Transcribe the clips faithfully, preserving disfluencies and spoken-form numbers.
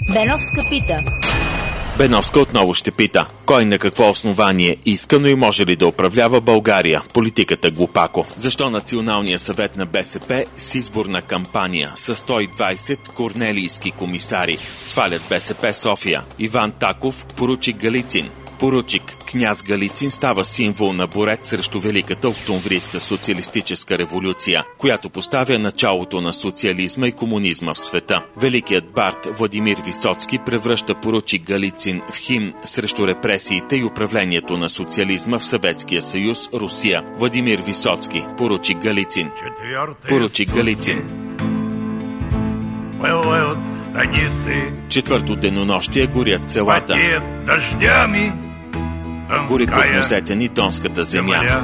Беновска пита. Беновска отново ще пита. Кой на какво основание иска, но и може ли да управлява България? Политиката глупако. Защо Националният съвет на БСП с изборна кампания с сто и двайсет корнелийски комисари свалят БСП София? Иван Таков, поручик Галицин. Поручик княз Галицин става символ на борец срещу Великата октомврийска социалистическа революция, която поставя началото на социализма и комунизма в света. Великият бард Владимир Висоцки превръща поручик Галицин в химн срещу репресиите и управлението на социализма в Съветския съюз, Русия. Владимир Висоцки, поручик Галицин. Поручик Галицин. Четвърто денонощие горят селата. Гори под нозете ни донската земя.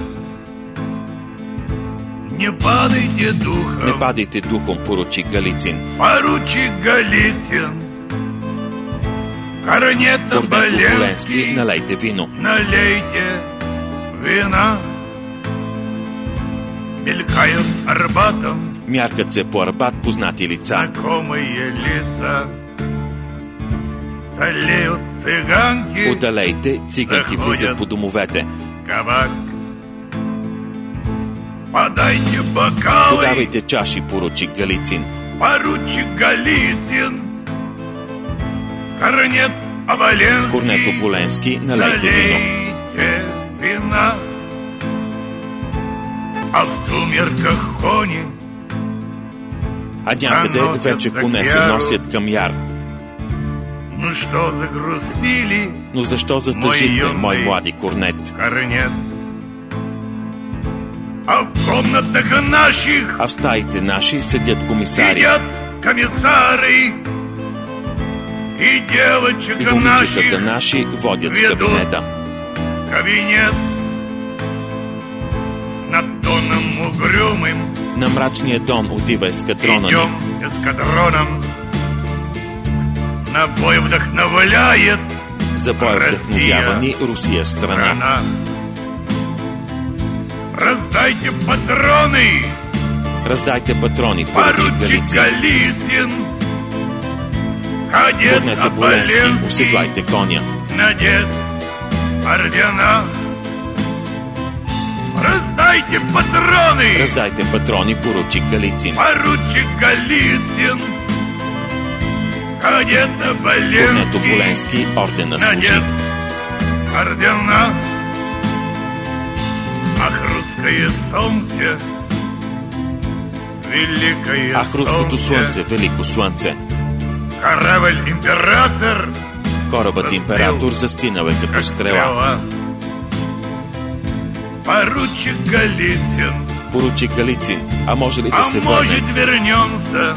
Не падайте духом. Не падайте духом, поручик Галицин. Поручик Галицин. Корнето Боленски, налейте вино. Налейте вина. Мелькают Арбатом. Мяркат се по Арбат познати лица. Знакомые лица. Салеют цыганки. Отдалейте, циганки влизат по домовете. Кабак. Подайте бокалы. Подавайте чаши, поручик Галицин. Поручик Галицин. Корнет Боленски. Корнето Боленски, налейте вино. Налейте вина. А в сумерках кони. А някъде вече коне се носят към яр. Ну що загрустили? Но защо затъжите, мой млади корнет? Корнет. А в комнатах наших. А в стаите наши седят комисари. Сидят комисари. И девочек И наших. момичетата наши водят в кабинета. Кабинет. Над тоном угрюмым. На мрачния дон отива ескадрона ни. Идем эскадроном. На бой вдохновляет. За бой вдъхновява ни Русия страна. Страна. Раздайте патроны. Раздайте патрони, поручик Поручик Галицин. Галицин. Кадет Корнето Боленски, Боленски. оседлайте коня. Надет ордена. Раздайте патроны. Раздайте патрони, поручик Галицин. Поручик Галицин. Кадет Боленски. Корнето Боленски, ордена служи. Надет ордена. Ах, русское солнце. Великое Ах, руското слънце, велико слънце. Корабль император. Корабът император застинал е като стрела. Поручик Галицин. Поручик Галицин, а може ли да А се может върнем? вернемся?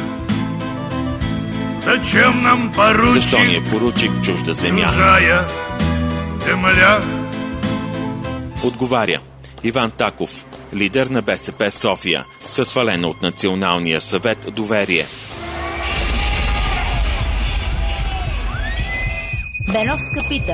Зачем нам поручик? Защо ни е поручик чужда земя? Чужая земля. Отговаря Иван Таков, лидер на БСП София, със свалено от Националния съвет доверие. Беновска пита.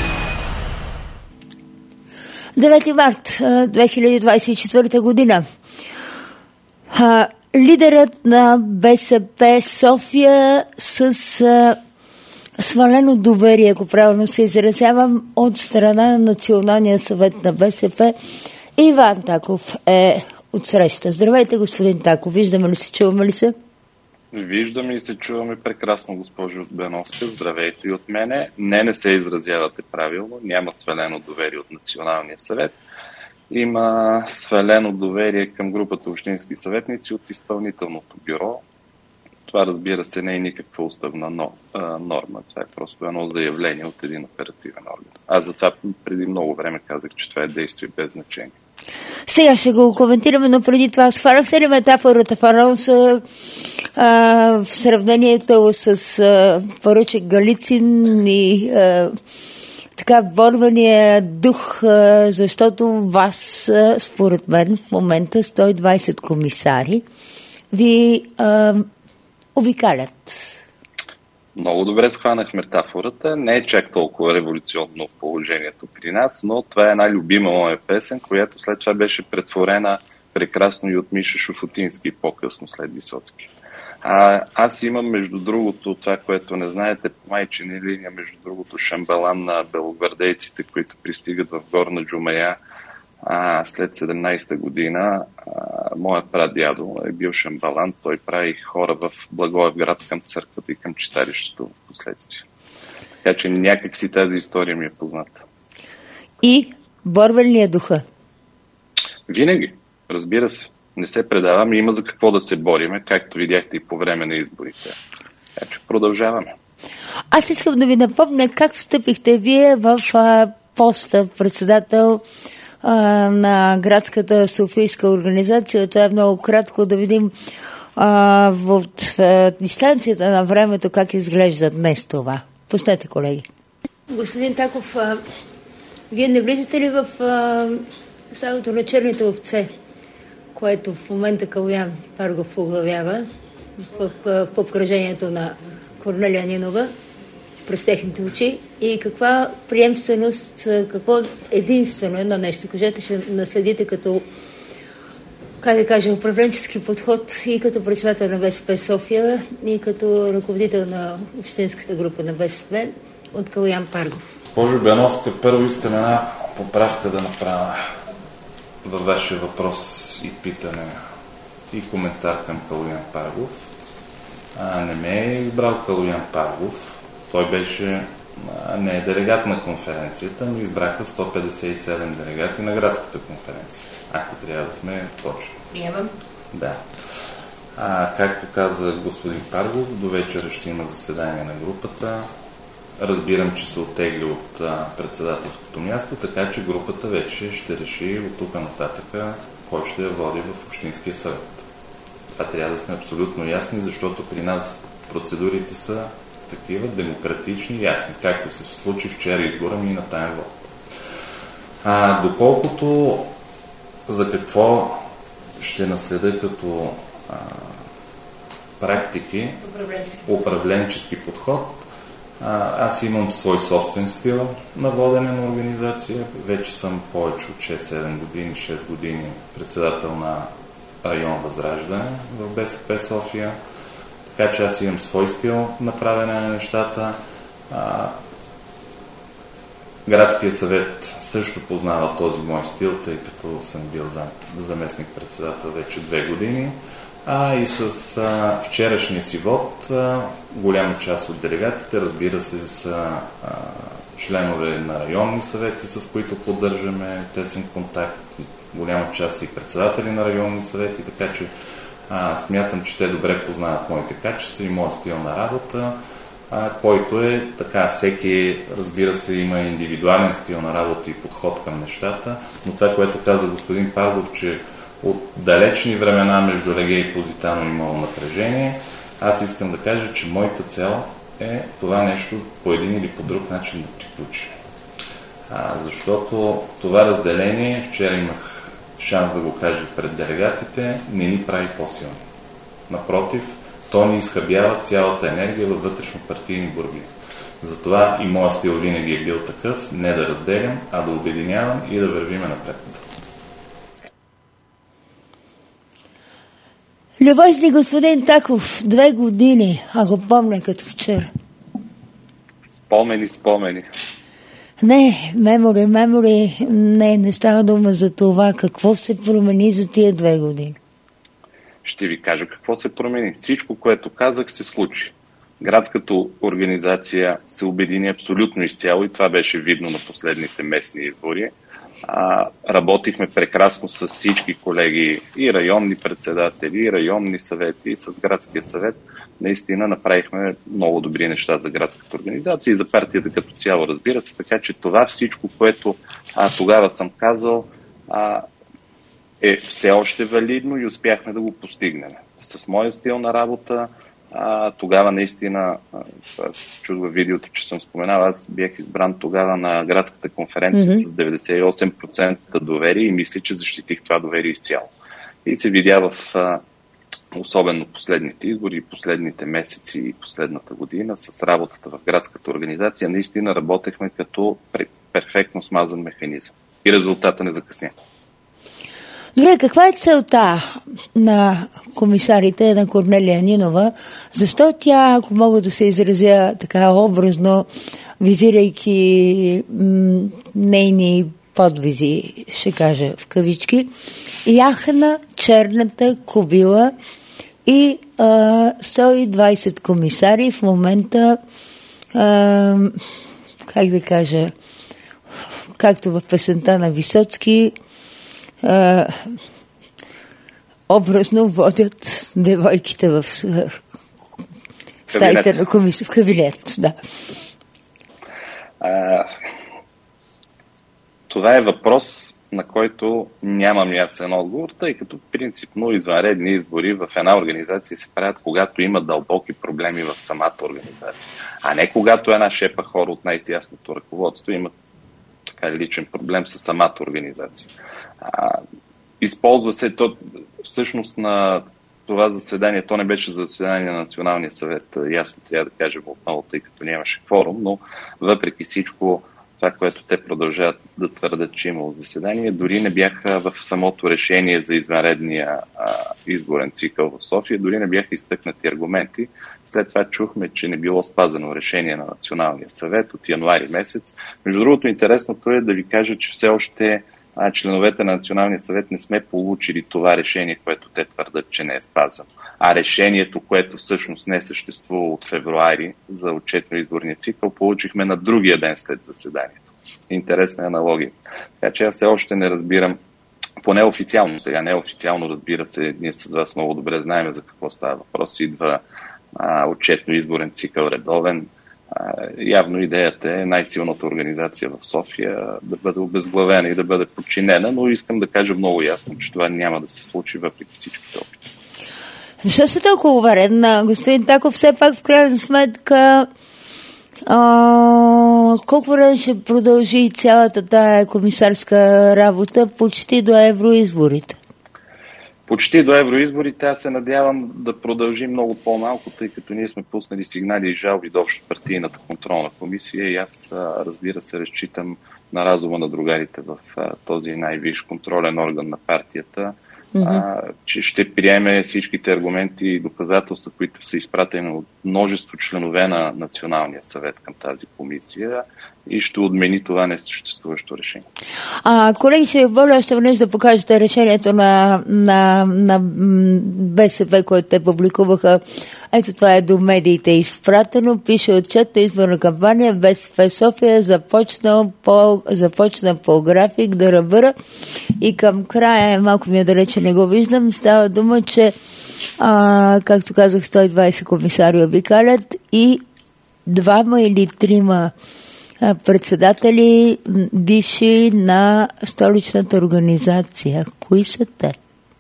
девети март две хиляди двадесет и четвърта година. А, лидерът на БСП София с а, свалено доверие, ако правилно се изразявам, от страна на Националния съвет на БСП, Иван Таков е отсреща. Здравейте, господин Таков. Виждаме ли се, чуваме ли се? Виждаме и се чуваме прекрасно, госпожо Беновска. Здравейте и от мене. Не, не се изразявате правилно. Няма свалено доверие от Националния съвет. Има свалено доверие към групата общински съветници от изпълнителното бюро. Това, разбира се, не е никаква уставна норма. Това е просто едно заявление от един оперативен орган. Аз затова преди много време казах, че това е действие без значение. Сега ще го коментираме, но преди това схванахте ли метафората в анонса а, в сравнението с а, поручик Галицин и а, така борвания дух, а, защото вас, а, според мен, в момента сто и двадесет комисари ви а, обикалят. Много добре схванах метафората. Не е чак толкова революционно положението при нас, но това е една любима моя песен, която след това беше претворена прекрасно и от Миша Шуфутински по-късно след Висоцки. А, аз имам, между другото, това, което не знаете, по майчина линия, между другото, шамбалан на белогвардейците, които пристигат в Горна Джумая а, след седемнайсета година. А, моят прадядо е бил шамбалан. Той прави хора в Благоевград към църквата и към читалището в последствие. Така че някак си тази история ми е позната. И борвен ли е духа? Винаги, разбира се. Не се предаваме, има за какво да се бориме, както видяхте и по време на изборите. Така че продължаваме. Аз искам да ви напомня как встъпихте вие в а, поста председател а, на градската софийска организация. Това е много кратко да видим а, от а, дистанцията на времето как изглежда днес това. Пуснете, колеги. Господин Таков, а, вие не влизате ли в стадото на черните овце, което в момента Калоян Паргов оглавява в, в, в обкръжението на Корнелия Нинова през техните очи, и каква приемственост, какво единствено едно нещо, кажете, ще наследите като, как да кажа, управленчески подход и като председател на БСП София и като ръководител на общинската група на БСП от Калоян Паргов? Госпожо Беновска, първо искам една поправка да направя във вашия въпрос и питане и коментар към Калоян Паргов. А, не ме е избрал Калоян Паргов. Той беше а, не е делегат на конференцията, но избраха сто петдесет и седем делегати на градската конференция. Ако трябва да сме точни. Приемам. Да. А, както каза господин Паргов, до вечера ще има заседание на групата. Разбирам, че се оттегли от а, председателското място, така че групата вече ще реши от тук нататъка кой ще я води в Общинския съвет. Това трябва да сме абсолютно ясни, защото при нас процедурите са такива демократични и ясни, както се случи вчера избора ми и на таен вот. А, доколкото за какво ще наследя като а, практики, управленчески подход, аз имам свой собствен стил на водене на организация. Вече съм повече от шест-седем години, шест години председател на район Възраждане в БСП София. Така че аз имам свой стил на правене на нещата. Градският съвет също познава този мой стил, тъй като съм бил заместник председател вече две години. А и с а, вчерашния си вод, а, голяма част от делегатите, разбира се, са а, членове на районни съвети, с които поддържаме тесен контакт. Голяма част и председатели на районни съвети, така че а, смятам, че те добре познават моите качества и моят стил на работа, а, който е така, всеки, разбира се, има индивидуален стил на работа и подход към нещата, но това, което каза господин Паргов, че от далечни времена между Легей и Позитано имало напрежение, аз искам да кажа, че моята цел е това нещо по един или по друг начин да приключи. А, защото това разделение, вчера имах шанс да го кажа пред делегатите, не ни прави по-силни. Напротив, то ни изхабява цялата енергия във вътрешно-партийни борби. Затова и моят стил винаги е бил такъв, не да разделям, а да обединявам и да вървиме напред. Любезни господин Таков, две години, а го помня като вчера. Спомени, спомени. Не, мемори, мемори, не, не става дума за това. Какво се промени за тия две години? Ще ви кажа какво се промени. Всичко, което казах, се случи. Градската организация се обедини абсолютно изцяло и това беше видно на последните местни избори. А, работихме прекрасно с всички колеги, и районни председатели, и районни съвети, и с градския съвет. Наистина направихме много добри неща за градската организация и за партията като цяло, разбира се. Така че това всичко, което а, тогава съм казал, а, е все още валидно и успяхме да го постигнем. С моя стил на работа, А, тогава наистина, аз чух във видеото, че съм споменал, аз бях избран тогава на градската конференция mm-hmm. с деветдесет и осем процента доверие и мисля, че защитих това доверие изцяло. И се видя в а, особено последните избори, последните месеци и последната година с работата в градската организация, наистина работехме като перфектно смазан механизъм. И резултата не закъсня. Добре, каква е целта на комисарите на Корнелия Нинова? Защо тя, ако мога да се изразя така образно, визирайки м- нейни подвизи, ще кажа в кавички, яхна черната кобила и а, сто и двайсет комисари в момента, а, как да кажа, както в песента на Висоцки, а, образно водят девойките в стаите на комисия, в кабинет, да. А, това е въпрос, на който нямам ясен отговор, тъй като принципно извънредни избори в една организация се правят, когато има дълбоки проблеми в самата организация, а не когато една шепа хора от най-тясното ръководство има така личен проблем с самата организация. А, използва се то, всъщност на това заседание, то не беше заседание на Националния съвет, ясно трябва да кажем отново, тъй като нямаше кворум, но въпреки всичко това, което те продължават да твърдят, че имало заседание, дори не бяха в самото решение за извънредния а, изборен цикъл в София, дори не бяха изтъкнати аргументи. След това чухме, че не било спазено решение на Националния съвет от януари месец. Между другото, интересното е да ви кажа, че все още а, членовете на Националния съвет не сме получили това решение, което те твърдат, че не е спазено. А решението, което всъщност не съществува от февруари за отчетно-изборния цикъл, получихме на другия ден след заседанието. Интересна аналогия. Така че аз все още не разбирам, поне официално, сега не официално, разбира се, ние с вас много добре знаем за какво става въпрос. Идва а, отчетно-изборен цикъл редовен. А, явно идеята е най-силната организация в София да бъде обезглавена и да бъде подчинена, но искам да кажа много ясно, че това няма да се случи въпреки всичките опити. Защо сте толкова уверен? Господин Таков, все пак в крайна сметка а, колко време ще продължи цялата тая комисарска работа почти до евроизборите? Почти до евроизборите аз се надявам да продължи много по-малко, тъй като ние сме пуснали сигнали и жалби до общо партийната контролна комисия и аз, разбира се, разчитам на разума на другарите в този най-висш контролен орган на партията, а, че ще приеме всичките аргументи и доказателства, които са изпратени от множество членове на Националния съвет към тази комисия и ще отмени това несъществуващо решение. А, колеги, ще ви моля още веднъж да покажете решението на, на, на БСП, което те публикуваха. Ето това е до медиите изпратено. Пише отчет на изборна кампания. БСП София започна по, започна по график да ръбъра и към края, малко ми е далече, не го виждам, става дума, че а, както казах, сто и двайсет комисари обикалят и двама или трима председатели, бивши на столичната организация. Кои са те?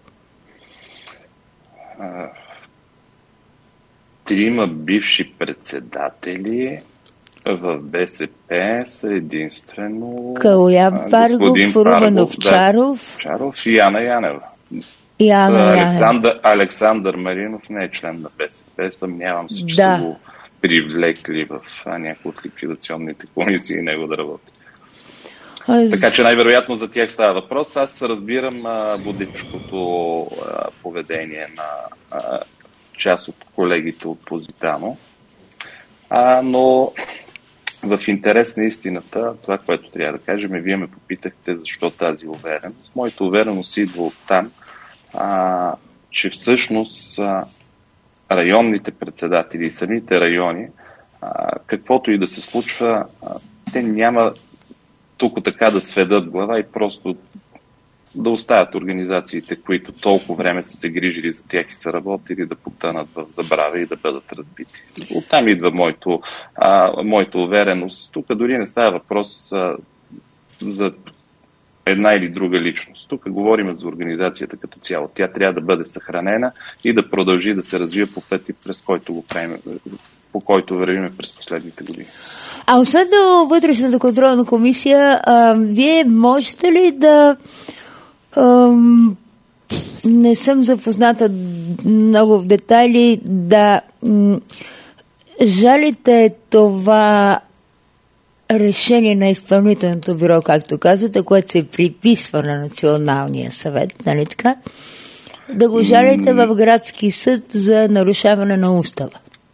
Трима бивши председатели в БСП са единствено Калоян Паргов, Румен Овчаров, Овчаров и Яна Янева. Яна Александър, Александър Маринов не е член на БСП. Съмнявам се, че да. са го привлекли в някои от ликвидационните комисии и него да работи. Аз... Така че най-вероятно за тях става въпрос. Аз разбирам а, будичкото а, поведение на а, част от колегите от Позитано, а, но в интерес на истината, това, което трябва да кажем, вие ме попитахте защо тази увереност. Моята увереност идва от там, а, че всъщност а, районните председатели и самите райони, а, каквото и да се случва, а, те няма тук така да сведат глава и просто да оставят организациите, които толкова време са се грижили за тях и са работили, да потънат в забравя и да бъдат разбити. Оттам идва моето, а, моето увереност. Тук дори не става въпрос а, за една или друга личност. Тук говорим за организацията като цяло. Тя трябва да бъде съхранена и да продължи да се развива по пъти, през който го правим, по който вървим през последните години. А освен до вътрешната контролна комисия, а, вие можете ли да... А, не съм запозната много в детайли, да м, жалите това решение на изпълнителното бюро, както казвате, което се приписва на Националния съвет, нали така? Да го жалите в градски съд за нарушаване на устава.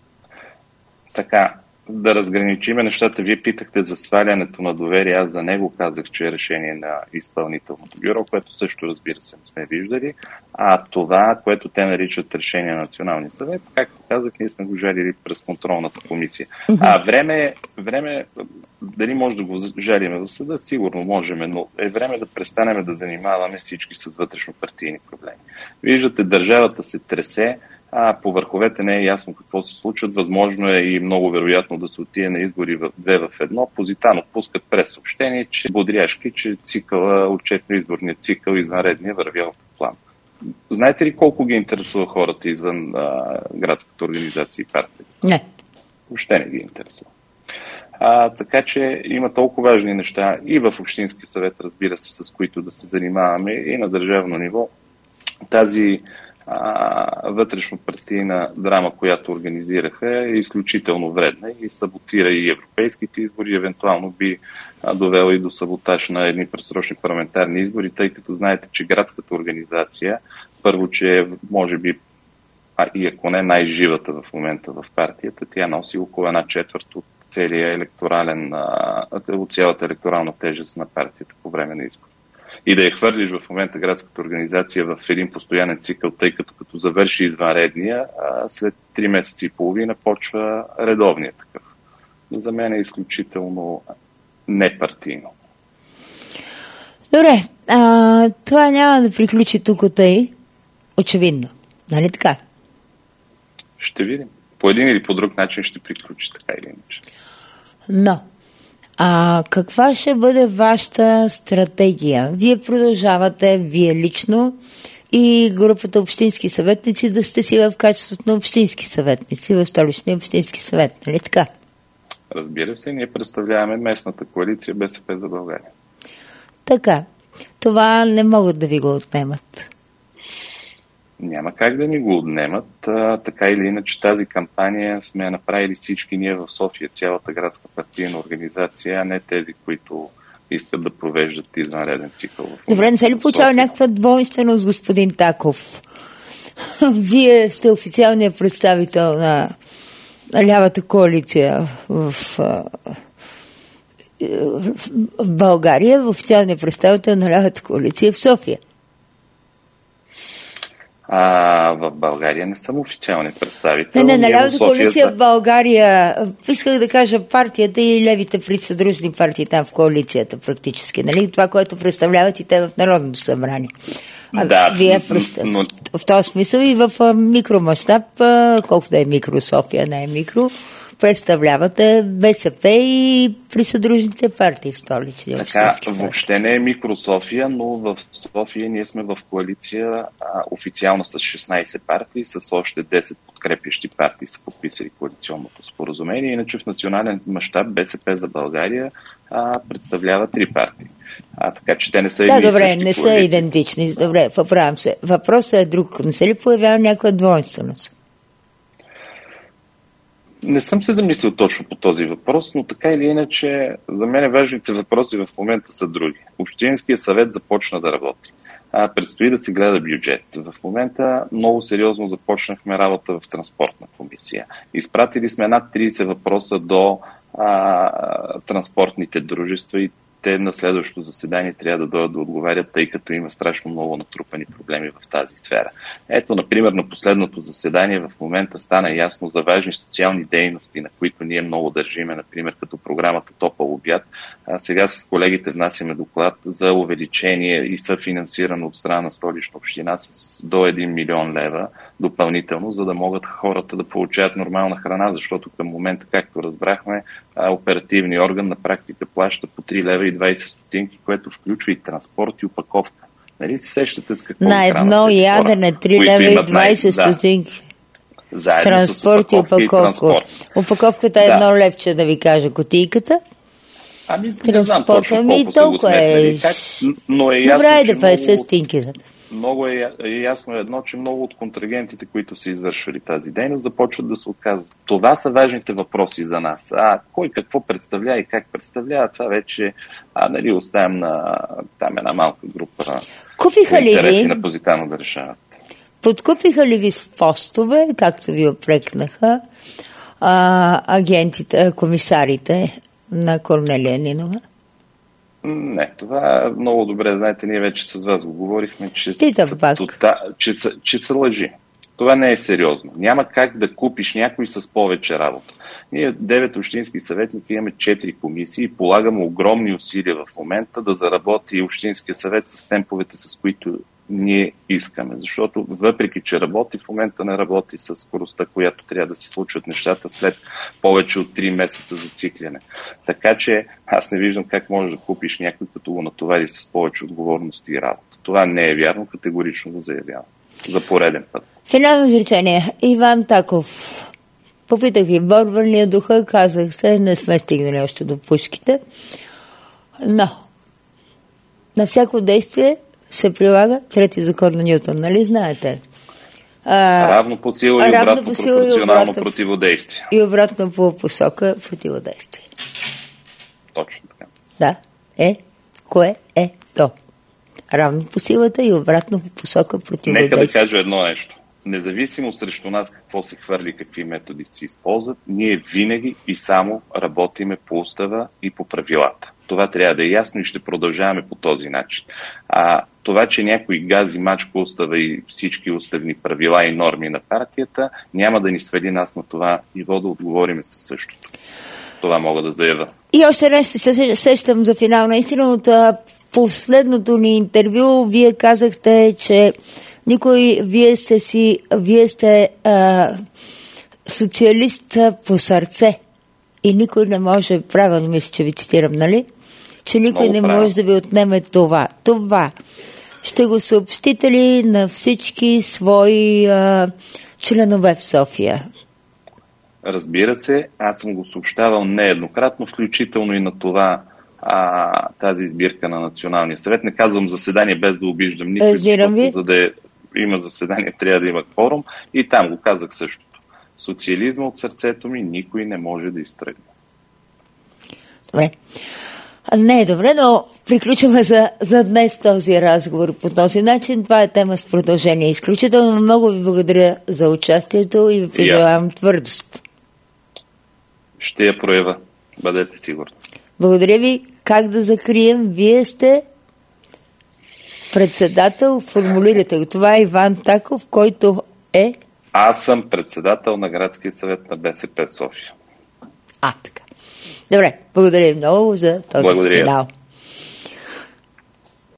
Така, да разграничиме нещата. Вие питахте за свалянето на доверие. Аз за него казах, че е решение на изпълнителното бюро, което също, разбира се, не сме виждали. А това, което те наричат решение на Националния съвет, както казах, ние сме го жалили през контролната комисия. А време, време, дали може да го жалиме в съда? Сигурно можем, но е време да престанем да занимаваме всички с вътрешно-партийни проблеми. Виждате, държавата се тресе, а по върховете не е ясно какво се случва. Възможно е и много вероятно да се отиде на избори в две в едно. Позитано пускат през съобщение, че бодряшки, че цикъла, отчетно-изборният цикъл извънредния вървял по план. Знаете ли колко ги интересува хората извън а, градската организация и партия? Не. Въобще не ги интересува. А, така че има толкова важни неща и в Общински съвет, разбира се, с които да се занимаваме, и на държавно ниво. Тази вътрешно-партийна драма, която организираха, е изключително вредна и саботира и европейските избори, евентуално би довела и до саботаж на едни предсрочни парламентарни избори, тъй като знаете, че градската организация, първо, че може би, а и ако не най-живата в момента в партията, тя носи около една четвърт от целия електорален, от цялата електорална тежест на партията по време на избори. И да я хвърлиш в момента градската организация в един постоянен цикъл, тъй като като завърши извънредния, а след три месеца и половина почва редовния такъв. За мен е изключително непартийно. Добре, а, това няма да приключи тук тъй, очевидно. Нали така? Ще видим. По един или по друг начин ще приключи, така или иначе. Но А каква ще бъде вашата стратегия? Вие продължавате, вие лично и групата общински съветници, да сте си в качеството на общински съветници в Столичния общински съвет, нали така? Разбира се, ние представляваме местната коалиция БСП за България. Така, това не могат да ви го отнемат. Няма как да ни го отнемат. А, така или иначе тази кампания сме я направили всички ние в София, цялата градска партийна организация, а не тези, които искат да провеждат извънреден цикъл. Добре, не се ли получава някаква двойственост, господин Таков? Вие сте официалният представител на лявата коалиция в, в България, официалният представител на лявата коалиция в София. А в България не съм официален представител. Не, не, на лявата София... коалиция в България, исках да кажа партията и левите присъдружни партии там в коалицията практически, нали? Това, което представляват и те в Народното събрание. А да, вие представ... но... в този смисъл и в микромащаб, колкото да е микро, София не е микро, представлявате БСП и присъдружните партии в Столичния общински съвет. Въобще не е микро София, но в София ние сме в коалиция а, официално с шестнайсет партии, с още десет подкрепящи партии са подписали коалиционното споразумение. Иначе в национален мащаб БСП за България а, представлява три партии. А, така че те не са Да, добре, не коалиции. са идентични. Добре, поправям се. Въпросът е друг. Не се ли появява някаква двойственост? Не съм се замислил точно по този въпрос, но така или иначе за мен важните въпроси в момента са други. Общинският съвет започна да работи. А, предстои да се гледа бюджет. В момента много сериозно започнахме работа в транспортна комисия. Изпратили сме над трийсет въпроса до а, транспортните дружества и те на следващото заседание трябва да дойдат да отговарят, тъй като има страшно много натрупани проблеми в тази сфера. Ето, например, на последното заседание в момента стана ясно за важни социални дейности, на които ние много държиме, например, като програмата Топъл обяд. А сега с колегите внасяме доклад за увеличение и съфинансиране от страна на Столична община с до един милион лева допълнително, за да могат хората да получават нормална храна, защото към момента, както разбрахме, оперативният орган на практика плаща по три лева и двайсет стотинки, което включва и транспорт и опаковка. Нали си сещате с какво на едно ядене три лева и двайсет стотинки. Да. С транспорт и опаковка. Опаковката е да. едно левче, да ви кажа, кутийката. Ами, не знам точно колко ми са го сметнали, е... как, но е ясно, добре, че да петдесет стотинки. много е ясно едно, че много от контрагентите, които са извършвали тази дейност, започват да се отказват. Това са важните въпроси за нас. А кой какво представлява и как представлява, това вече а, нали, оставям на там една малка група Купиха ли интереси ви? на позитивно да решават. Подкупиха ли ви с постове, както ви опрекнаха а, агентите, комисарите на Корнелия Нинова? Не, това много добре, знаете, ние вече с вас го говорихме, че, Питам са, пак. тота, че, са, че са лъжи. Това не е сериозно. Няма как да купиш някой с повече работа. Ние девет общински съветники имаме четири комисии и полагаме огромни усилия в момента да заработи Общинския съвет с темповете, с които ние искаме. Защото въпреки, че работи, в момента не работи с скоростта, която трябва да се случват нещата след повече от три месеца за цикляне. Така че аз не виждам как можеш да купиш някой, като го натовари с повече отговорности и работа. Това не е вярно, категорично го заявявам. За пореден път. Финално изречение. Иван Таков. Попитах ви, борба ли е духа, казах се, не сме стигнали още до пушките. Но на всяко действие се прилага трети закон на Нютон, нали знаете? А, равно по сила и равно обратно по сила и пропорционално обратно, противодействие. И обратно по посока противодействие. Точно така. Да. Е, кое е то? Равно по силата и обратно по посока противодействие. Нека да кажа едно нещо. Независимо срещу нас какво се хвърли, какви методи се използват, ние винаги и само работиме по устава и по правилата. Това трябва да е ясно и ще продължаваме по този начин. А това, че някой гази мачка устава и всички уставни правила и норми на партията, няма да ни сведи нас на това ниво да отговориме със същото. Това мога да заявя. И още нещо се сещам за финал. Наистина от а, последното ни интервю вие казахте, че никой, вие сте си, вие сте а, социалист по сърце и никой не може, правилно мисля, че ви цитирам, нали? Че никой Много не правилно. може да ви отнеме това. Това ще го съобщите ли на всички свои а, членове в София? Разбира се, аз съм го съобщавал нееднократно, включително и на това а, тази избирка на Националния съвет. Не казвам заседание без да обиждам никой, Разбирам ви. за да е, има заседание, трябва да има кворум. И там го казах същото. Социализма от сърцето ми никой не може да изтръгне. Добре. Не е добре, но приключваме за, за днес този разговор по този начин. Това е тема с продължение. Изключително много ви благодаря за участието и ви пожелавам твърдост. Ще я проява. Бъдете сигурни. Благодаря ви. Как да закрием? Вие сте председател, формулирате го. Това е Иван Таков, който е... Аз съм председател на Градския съвет на БСП София. А, така. Добре, благодаря ви много за този Благодаря. финал.